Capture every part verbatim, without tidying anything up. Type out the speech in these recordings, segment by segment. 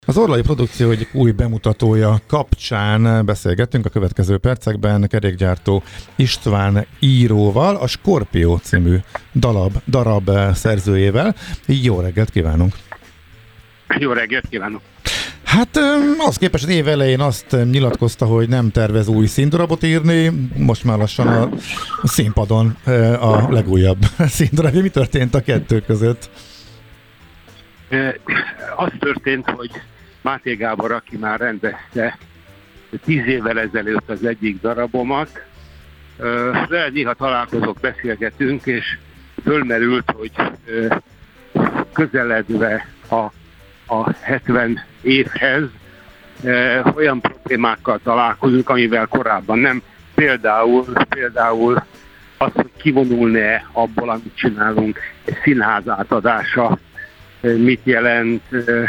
Az Orlai Produkció egyik új bemutatója kapcsán beszélgettünk a következő percekben kerékgyártó István íróval, a Skorpió című dalab, darab szerzőjével. Jó reggelt kívánunk! Jó reggelt kívánok! Hát az képest az év elején azt nyilatkozta, hogy nem tervez új színdarabot írni, most már lassan a színpadon a legújabb színdarab. Mi történt a kettő között? Az történt, hogy Máté Gábor, aki már rendezte tíz évvel ezelőtt az egyik darabomat, de néha találkozok, beszélgetünk, és fölmerült, hogy közeledve a, a hetven évhez olyan problémákkal találkozunk, amivel korábban nem. Például, például az, hogy kivonulne abból, amit csinálunk, egy színház átadása, mit jelent,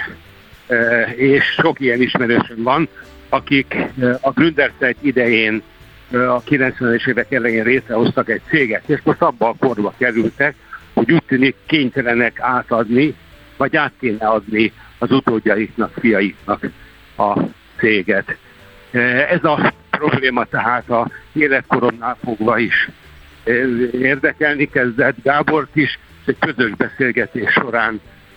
és sok ilyen ismerősöm van, akik a Gründerzeit idején a kilencvenes évek elején létrehoztak egy céget, és most abba a korba kerültek, hogy úgy tűnik kénytelenek átadni, vagy át kéne adni az utódjaiknak, fiaiknak a céget. Ez a probléma tehát a életkoromnál fogva is érdekelni kezdett Gábort is, és egy közös beszélgetés során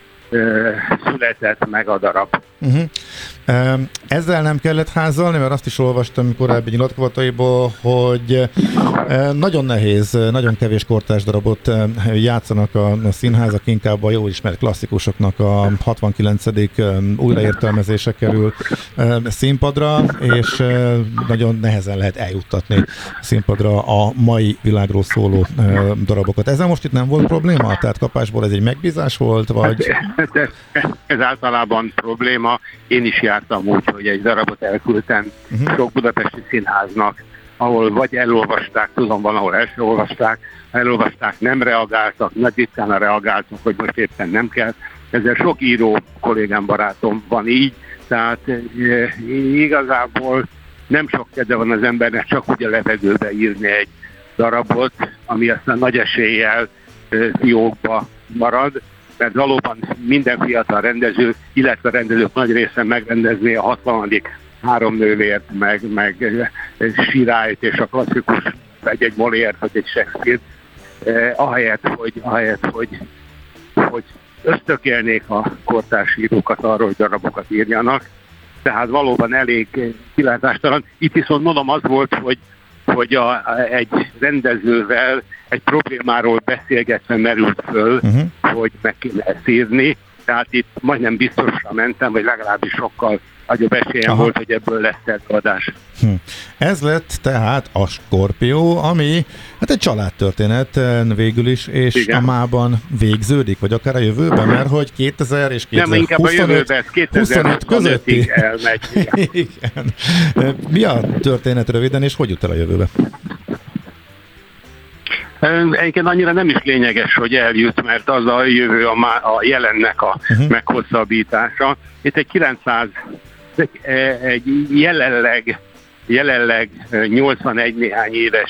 született meg a darab. Uh-huh. Ezzel nem kellett házalni, mert azt is olvastam korábbi nyilatkozataiból, hogy nagyon nehéz, nagyon kevés kortárs darabot játszanak a színházak, inkább a jól ismert klasszikusoknak a hatvankilencedik újraértelmezése kerül színpadra, és nagyon nehezen lehet eljuttatni színpadra a mai világról szóló darabokat. Ezzel most itt nem volt probléma? Tehát kapásból ez egy megbízás volt, vagy... Ez, ez általában probléma. Én is jártam úgy, hogy egy darabot elküldtem uh-huh. sok budapesti színháznak, ahol vagy elolvasták, tudom, van, ahol el sem olvasták, ha elolvasták, nem reagáltak, nagy ritkán reagáltak, hogy most éppen nem kell. Ezzel sok író kollégám, barátom van így, tehát e, igazából nem sok kedve van az embernek csak úgy a levegőbe írni egy darabot, ami aztán nagy eséllyel e, fiókba marad, mert valóban minden fiatal rendező, illetve rendezők nagy része megrendezné a hatvanadik három nővért, meg, meg Sirályt és a klasszikus egy-egy Moliért, vagy egy Shakespeare, eh, ahelyett, hogy, ahelyett hogy, hogy ösztökélnék a kortárs írókat arról, hogy darabokat írjanak. Tehát valóban elég kilátástalan. Itt viszont mondom, az volt, hogy hogy a, egy rendezővel egy problémáról beszélgetve merült föl, uh-huh. hogy meg kéne ezt írni. Tehát itt majdnem biztosra mentem, vagy legalábbis sokkal nagyobb esélyem Aha. volt, hogy ebből lesz előadás. Hm. Ez lett tehát a Skorpió, ami hát egy családtörténet végül is, és Igen. a mában végződik, vagy akár a jövőben, mert hogy kétezer és kétezer-huszonöt, nem, inkább a jövőben, kétezer-huszonöt közötti elmegy. Igen. Mi a történet röviden, és hogy jut el a jövőbe? Egyébként annyira nem is lényeges, hogy eljut, mert az a jövő a, má, a jelennek a uh-huh. meghosszabbítása. Itt egy kilencszáz, egy, egy jelenleg, jelenleg nyolcvanegy néhány éves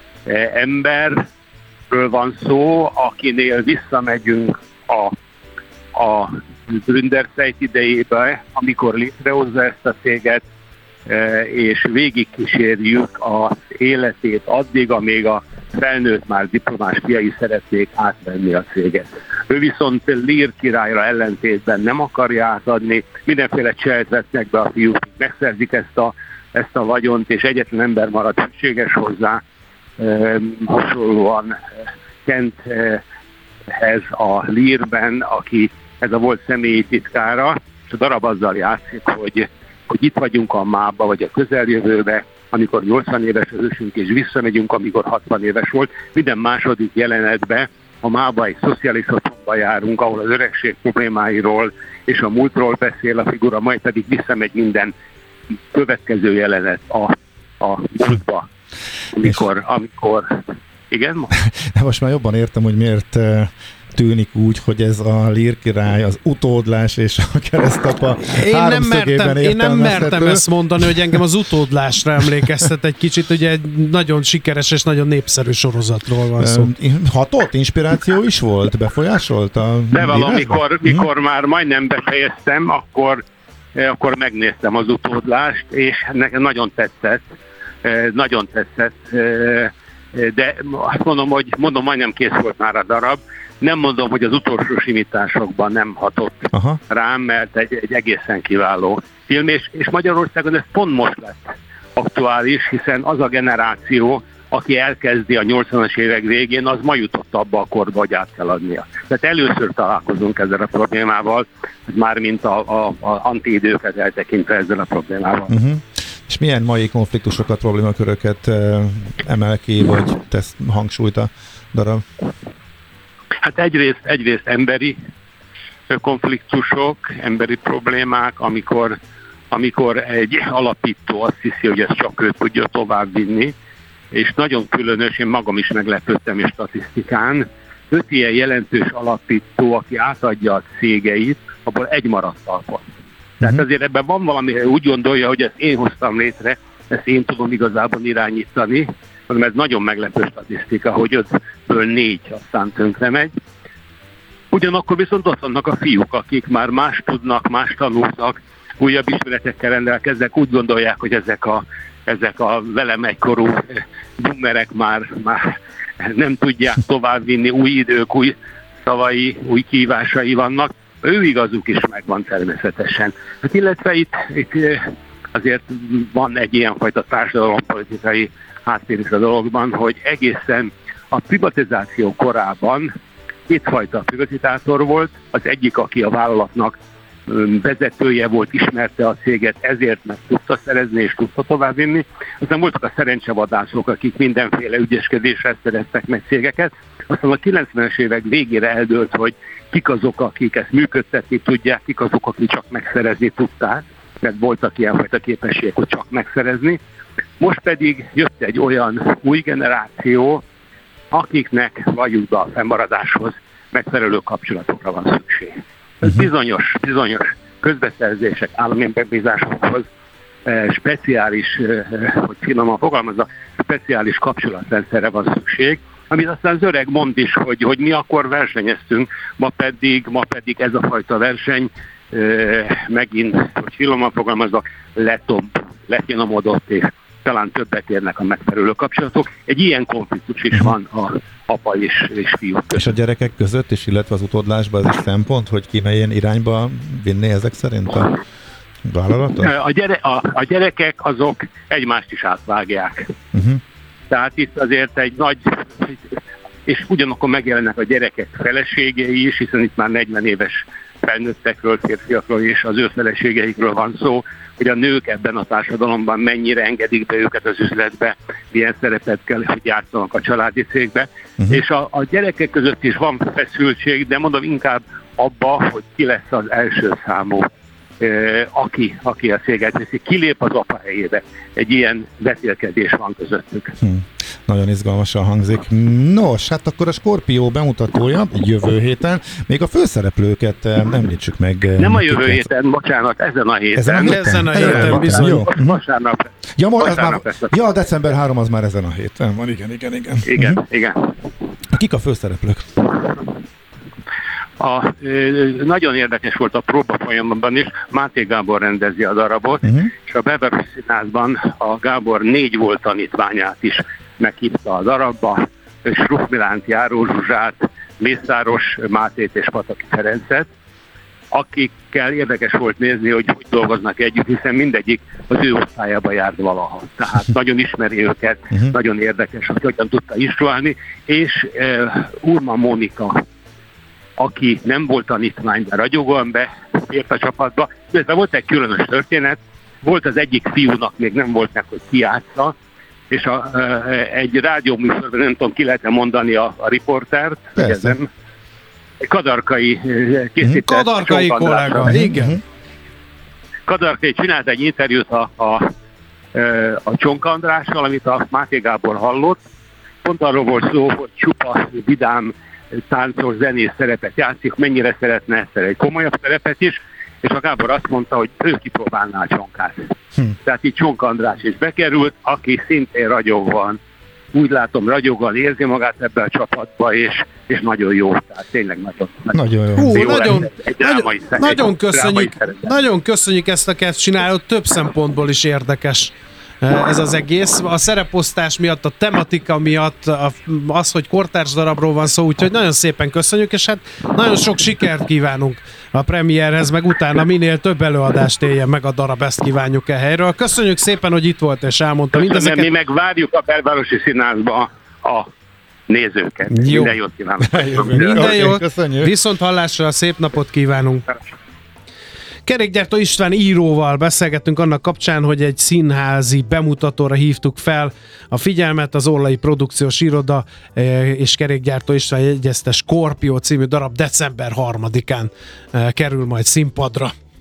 emberről van szó, akinél visszamegyünk a, a Gründerzeit idejébe, amikor létrehozza ezt a céget, és végigkísérjük az életét addig, amíg a felnőtt már diplomás fiai szeretnék átvenni a céget. Ő viszont Lear királyra ellentétben nem akarja átadni, mindenféle cselt vesznek be a fiúk, megszerzik ezt a, ezt a vagyont, és egyetlen ember marad szükséges hozzá, e, hasonlóan Kenthez a Learben, aki ez a volt személyi titkára, és a darab azzal játszik, hogy, hogy itt vagyunk a mába, vagy a közeljövőbe, amikor nyolcvan éves az ősünk, és visszamegyünk, amikor hatvan éves volt. Minden második jelenetben a mába egy szociális otthonba járunk, ahol az öregség problémáiról és a múltról beszél a figura, majd pedig visszamegy minden következő jelenet a, a múltba, amikor, amikor... Igen? Most már jobban értem, hogy miért tűnik úgy, hogy ez a Lear király, az utódlás és a keresztapa én nem mertem, én nem mertem értelmezhető. ezt mondani, hogy engem az utódlásra emlékeztet egy kicsit, ugye egy nagyon sikeres és nagyon népszerű sorozatról van szó. Hatott? Inspiráció is volt? Befolyásolt a De valamikor, mikor már majdnem befejeztem, akkor akkor megnéztem az utódlást, és nekem nagyon tetszett, nagyon tetszett, de azt mondom, hogy mondom, majdnem kész volt már a darab. Nem mondom, hogy az utolsó simításokban nem hatott Aha. rám, mert egy, egy egészen kiváló film, és, és Magyarországon ez pont most lett aktuális, hiszen az a generáció, aki elkezdi a nyolcvanas évek végén, az ma jutott abba a korba, hogy át kell adnia. Tehát először találkozunk ezzel a problémával, mármint a, a, a antiidőket eltekintve ezzel a problémával. Uh-huh. És milyen mai konfliktusokat, problémaköröket emel ki, vagy tesz hangsúlyt a darab? Hát egyrészt, egyrészt emberi konfliktusok, emberi problémák, amikor, amikor egy alapító azt hiszi, hogy ezt csak ő tudja továbbvinni, és nagyon különös, én magam is meglepődtem és statisztikán, öt ilyen jelentős alapító, aki átadja a cégeit, abból egy maradt talpon. Tehát azért ebben van valami, úgy gondolja, hogy ezt én hoztam létre, ezt én tudom igazából irányítani, hanem ez nagyon meglepő statisztika, hogy ötből négy aztán tönkre megy. Ugyanakkor viszont ott vannak a fiúk, akik már más tudnak, más tanultak, újabb ismeretekkel rendelkeznek, úgy gondolják, hogy ezek a, ezek a velem egykorú boomerek már, már nem tudják továbbvinni, új idők, új szavai, új kívásai vannak. Ő igazuk is megvan természetesen. Hát illetve itt, itt azért van egy ilyenfajta társadalompolitikai háttér is a dologban, hogy egészen a privatizáció korában kétfajta privatizátor volt, az egyik, aki a vállalatnak vezetője volt, ismerte a céget, ezért meg tudta szerezni és tudta továbbvinni. Aztán voltak a szerencsevadászok, akik mindenféle ügyeskedéssel szereztek meg cégeket. Aztán a kilencvenes évek végére eldőlt, hogy kik azok, akik ezt működtetni tudják, kik azok, akik csak megszerezni tudták, mert voltak ilyenfajta képességek, hogy csak megszerezni. Most pedig jött egy olyan új generáció, akiknek valljuk be a fennmaradáshoz megfelelő kapcsolatokra van szükség. Uh-huh. Bizonyos, bizonyos közbeszerzések, állami megbízásokhoz speciális, hogy finoman fogalmazza, speciális kapcsolatrendszerre van szükség, amit aztán az öreg mond is, hogy, hogy mi akkor versenyeztünk, ma pedig, ma pedig ez a fajta verseny megint, hogy finoman fogalmazza, letomb, lefinomodott, és talán többet érnek a megfelelő kapcsolatok. Egy ilyen konfliktus is van a apa és, és fiú között. És a gyerekek között is, illetve az utódlásban ez is szempont, hogy ki melyen irányba vinné ezek szerint a vállalatot? A, gyere, a, a gyerekek azok egymást is átvágják. Uh-huh. Tehát itt azért egy nagy, és ugyanakkor megjelennek a gyerekek feleségei is, hiszen itt már negyven éves felnőttekről, férfiakról és az ő feleségeikről van szó, hogy a nők ebben a társadalomban mennyire engedik be őket az üzletbe, milyen szerepet kell, hogy játszanak a családi cégbe. Uh-huh. És a, a gyerekek között is van feszültség, de mondom inkább abba, hogy ki lesz az első számú, eh, aki, aki a céget veszi, kilép az apa helyébe. Egy ilyen beszélkedés van közöttük. Hmm. Nagyon izgalmasan hangzik. Nos, hát akkor a Skorpió bemutatója jövő héten. Még a főszereplőket említsük meg. Nem a jövő héten, bocsánat, ezen a héten. Ezen a héten, ezen a héten bizony. Jó. Vasárnap. Ja, vasárnap már, ja, december harmadika az már ezen a héten van. Igen, igen, igen. Igen, uh-huh. igen. Kik a főszereplők? A, nagyon érdekes volt a próba folyamban is, Máté Gábor rendezi a darabot, uh-huh. és a Beverly Színházban a Gábor négy volt tanítványát is meghívta a darabba, Sruf Milánt, Járó Zsuzsát, Mészáros Mátét és Pataki Ferencet, akikkel érdekes volt nézni, hogy hogy dolgoznak együtt, hiszen mindegyik az ő osztályába járt valaha. Tehát nagyon ismeri őket, uh-huh. nagyon érdekes, hogy hogyan tudta instruálni, és uh, Urma Mónika, aki nem volt tanítvány, de ragyogóan beért a csapatba. De volt egy különös történet, volt az egyik fiúnak, még nem volt meg, hogy ki játsza, és a, egy rádióműsorban, nem tudom, ki lehet mondani a, a riportert, nem, Kadarkai készített. Kadarkai kollega, igen. Kadarkai csinált egy interjút a, a, a Csonka Andrással, amit a Máté Gábor hallott. Pont arról volt szó, hogy csupa vidám táncos, zenész szerepet játszik, mennyire szeretne ezt egy komolyabb szerepet is, és a Gábor azt mondta, hogy ő kipróbálná a Csonkát. Hm. Tehát itt Csonka András is bekerült, aki szintén ragyogóan úgy látom, ragyoggal érzi magát ebbe a csapatba, és, és nagyon jó. Tehát tényleg nagyon, nagyon jó. Hú, jó nagyon, egy drámai, nagyon, nagyon, egy köszönjük, drámai nagyon köszönjük ezt a kezd csinálót, több szempontból is érdekes ez az egész. A szereposztás miatt, a tematika miatt, az, hogy kortárs darabról van szó, úgyhogy nagyon szépen köszönjük, és hát nagyon sok sikert kívánunk a premierhez, meg utána minél több előadást éljen meg a darab, ezt kívánjuk e helyről. Köszönjük szépen, hogy itt volt és elmondta mindezeket. Mi meg várjuk a Belvárosi Színházba a nézőket. Jó. Minden jót kívánok. Minden jót. Köszönjük. Viszont hallásra, szép napot kívánunk. Kerékgyártó István íróval beszélgettünk annak kapcsán, hogy egy színházi bemutatóra hívtuk fel a figyelmet, az Orlai Produkciós Iroda és Kerékgyártó István jegyezte Skorpió című darab december harmadikán kerül majd színpadra.